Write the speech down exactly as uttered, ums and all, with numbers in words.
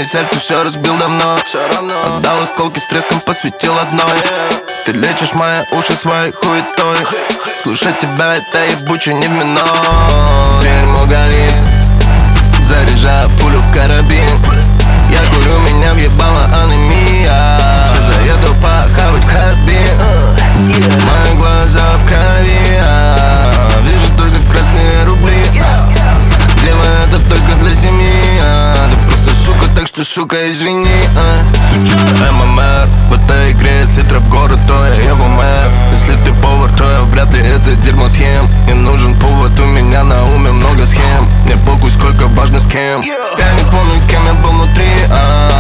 сердце все разбил давно. Отдал осколки, с треском посвятил одной. Ты лечишь мои уши своей хуетой. Слушать тебя это ебуче не в минор. Дерьмо горит, заряжаю пулю в карабин. Я курю, меня въебала анемия. Сейчас заеду похавать в Харбин. Мои глаза в крови, вижу только красные рубли. Делаю это только для семьи. Ты просто сука, так что, сука, извини. ММР в этой игре, если трэп город, то я его мэр. Если ты повар, то я вряд ли это дерьмо схем. Не нужен повод, у меня на уме много схем. Мне похуй, сколько важно с кем. Я не помню, кем я был внутри, а